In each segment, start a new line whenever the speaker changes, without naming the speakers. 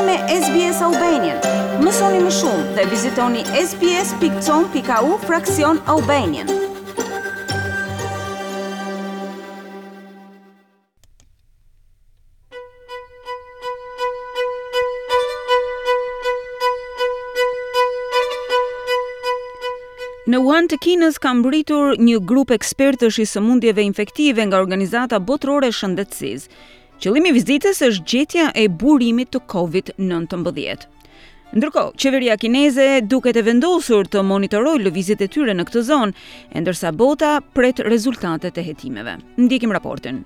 me SBS Albanian. Mësoni më shumë dhe vizitoni sbs.com.au/Albanian. Në Wuhan të Kinës ka mbritur një grup ekspertësh i sëmundjeve infektive nga Organizata Botërore e Shëndetësisë. Qëllimi i vizitës është gjetja e burimit të COVID-19. Ndërkohë, qeveria kineze duket e vendosur të monitorojë lëvizjet e tyre në këtë zonë, ndërsa bota pret rezultatet e hetimeve. Ndjekim raportin.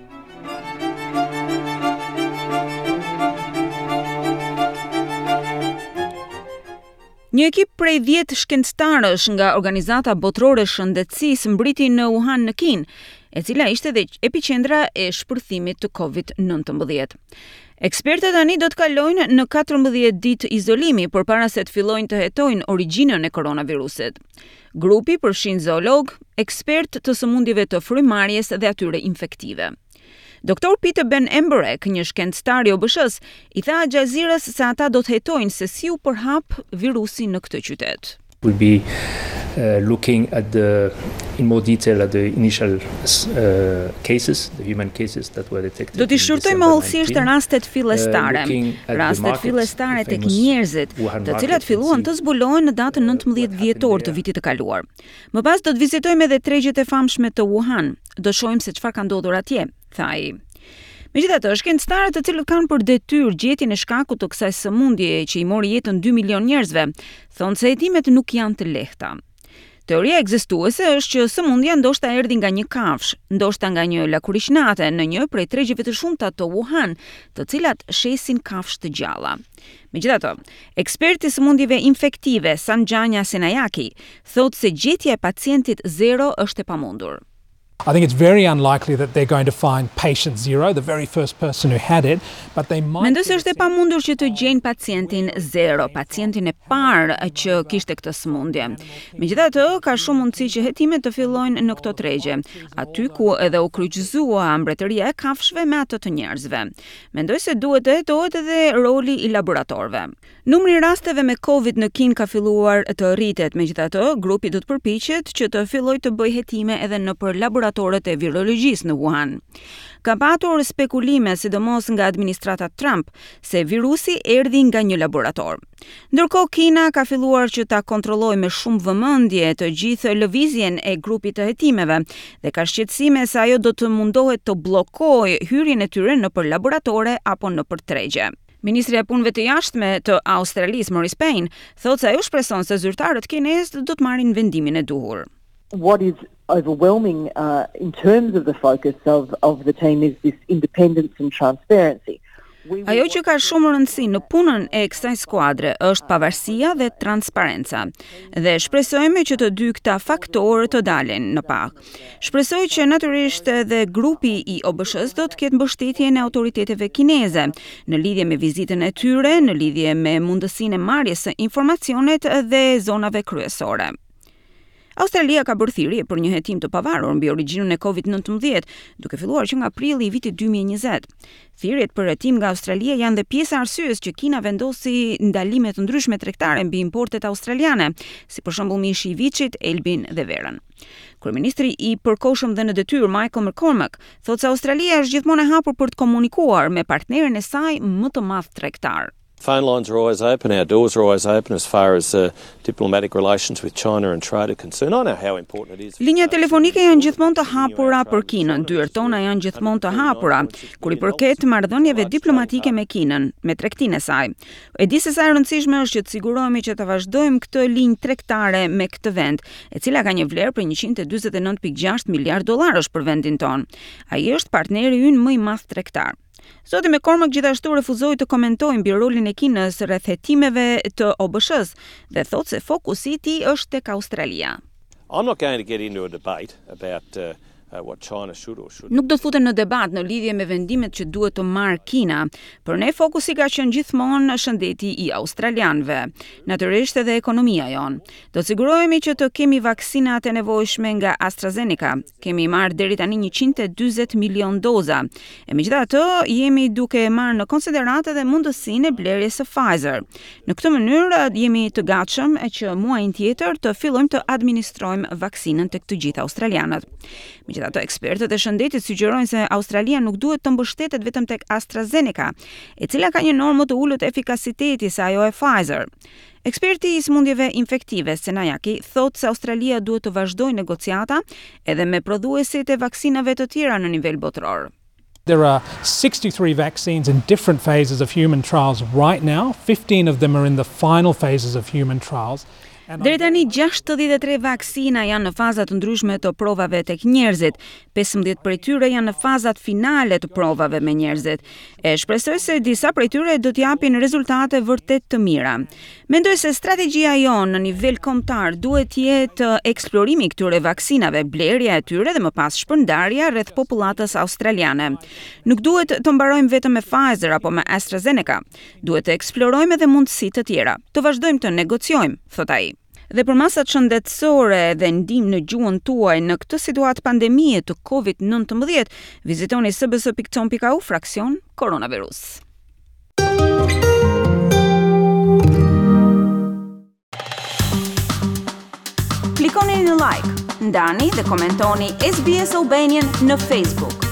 Një ekip prej 10 shkencëtarësh nga Organizata Botërore e Shëndetësisë mbriti në Wuhan në Kinë, e cila ishte dhe epiqendra e shpërthimit të COVID-19. Ekspertët tani do të kalojnë në 14 ditë izolimi përpara se të fillojnë të hetojnë origjinën e koronavirusit. Grupi përfshin zoolog, ekspert të sëmundjeve të frymarrjes dhe atyre infektive. Dr. Peter Ben Emberek, një shkencëtar i OBSH-s, i tha Al Jazeerës se ata do të hetojnë se si u përhap virusi në këtë qytet.
We'll be looking at in more detail at the initial cases, the human cases that were detected.
Do t'i shurtojmë hollësisht rastet fillestare, rastet fillestare tek njerëzit, të cilat filluan të zbulohen në datën 19 dhjetor të vitit të kaluar. Më pas do të vizitojmë edhe tregjet e famshme të Wuhan. Do shohim se çfarë ka ndodhur atje, tha ai. Megjithatë, shkencëtarët të cilët kanë për detyrë gjetjen e shkakut të kësaj sëmundjeje që i mori jetën 2 milion njerëzve, thonë se hetimet nuk janë të lehta. Teoria ekzistuese është që sëmundja ndoshta erdhi nga një kafshë, ndoshta nga një lakurishnate në një prej tregjeve të shumta të Wuhan, të cilat shesin kafshë të gjalla. Megjithatë, eksperti i sëmundjeve infektive Sanjanya Senayaki thotë se gjetja e pacientit 0 është e pamundur.
I think it's very unlikely that they're going to find patient 0, the very first person who had it, but they might.
Mendoj se është e pamundur që të gjejnë pacientin 0, pacientin e parë që kishte këtë sëmundje. Megjithatë, ka shumë mundësi që hetimet të fillojnë në këto tregje, aty ku edhe u kryqëzua mbretëria e kafshëve me atë të njerëzve. Mendoj se duhet të hetohet edhe roli i laboratorëve. Numri i rasteve me Covid në Kinë ka filluar të rritet, megjithatë, grupi do të përpiqet që të fillojë të bëjë hetime edhe nëpër laboratorët e virologjisë në Wuhan. Ka patur spekulime, sidomos nga administrata Trump, se virusi erdhi nga një laborator. Ndërkohë, Kina ka filluar që ta kontrollojë me shumë vëmendje të gjithë lëvizjen e grupit të hetimeve dhe ka shqetësime se ajo do të mundohet të bllokojë hyrjen e tyre nëpër laboratore apo nëpër tregje. Ministri i Punëve të Jashtme të Australisë, Maurice Payne, thotë se ajo shpreson se zyrtarët kinezë do të marrin vendimin e duhur.
What is overwhelming in terms of the focus of the team is this independence and transparency.
Ajo që ka shumë rëndësi në punën e kësaj skuadre është pavarësia dhe transparenca. Dhe shpresojmë që të dy këta faktorë të dalin në pak. Shpresoj që natyrisht edhe grupi i OBSH-s do të ketë mbështetjen e autoriteteve kineze në lidhje me vizitën e tyre, në lidhje me mundësinë e marrjes së informacionit dhe zonave kryesore. Australia ka bërë thirrje për një hetim të pavarur mbi origjinën e COVID-19, duke filluar që nga prilli i vitit 2020. Thirrjet për hetim nga Australia janë dhe pjesa e arsyes që Kina vendosi ndalime të ndryshme tregtare mbi importet australiane, si për shembull mishi i viçit, elbin dhe verën. Kryeministri i përkohshëm dhe në detyrë Michael McCormack thotë se Australia është gjithmonë e hapur për të komunikuar me partnerin e saj më të madh tregtar.
Phone lines are always open, our doors are always open as far as diplomatic relations with China and trade are concerned. I know how important it is.
Linjat telefonike janë gjithmonë të hapura për Kinën, dyert tona janë gjithmonë të hapura kur i përket marrëdhënieve diplomatike me Kinën, me tregtinë e saj. E di se sa e rëndësishme është që të sigurohemi që të vazhdojmë këtë linjë tregtare me këtë vend, e cila ka një vlerë për 149.6 miliard dollarësh për vendin ton. Ai është partneri ynë më i madh tregtar. Zoti McCormack gjithashtu refuzoi të komentojë mbi rolin e Kinës rreth hetimeve të OBSH-s dhe thotë se fokusi i tij është tek Australia.
I'm not going to get into a debate about what China should or shouldn't.
Nuk do të futen në debat në lidhje me vendimet që duhet të marrë Kina, por ne fokusi ka qenë gjithmonë shëndeti i australianëve, natyrisht edhe ekonomia jon. Do të sigurohemi që të kemi vaksinat e nevojshme nga AstraZeneca. Kemi marrë deri tani 140 milion doza. E megjithatë, jemi duke marrë në konsiderat edhe mundësinë e blerjes së Pfizer. Në këtë mënyrë jemi të gatshëm që muajin tjetër të fillojmë të administrojmë vaksinën tek të gjithë australianët. Megjithatë, ekspertët e shëndetit sugjerojnë se Australia nuk duhet të mbështetet vetëm tek AstraZeneca, e cila ka një normë të ulët efikasiteti se ajo e Pfizer. Eksperti i sëmundjeve infektive Senayaki thotë se Australia duhet të vazhdojë negociata edhe me prodhuesit e vaksinave të tjera në nivel botëror.
There are 63 vaccines in different phases of human trials right now. 15 of them are in the final phases of human trials.
Deri tani 63 vaksina janë në fazat të ndryshme të provave tek njerëzit. 15 prej tyre janë në fazat finale të provave me njerëzit. E shpresoj se disa prej tyre do t'japin rezultate vërtet të mira. Mendoj se strategjia jonë në nivel kombëtar duhet të jetë eksplorimi i këtyre vaksinave, blerja e tyre dhe më pas shpërndarja rreth popullatës australiane. Nuk duhet të mbarojmë vetëm me Pfizer apo me AstraZeneca. Duhet të eksplorojmë edhe mundësi të tjera. Të vazhdojmë të negociojmë, thot ai. Dhe për masat shëndetësore dhe ndihmë në gjuhën tuaj në këtë situatë pandemie të COVID-19, vizitoni sbs.com.au fraksion koronavirus. Klikoni në like, ndani dhe komentoni SBS Albanian në Facebook.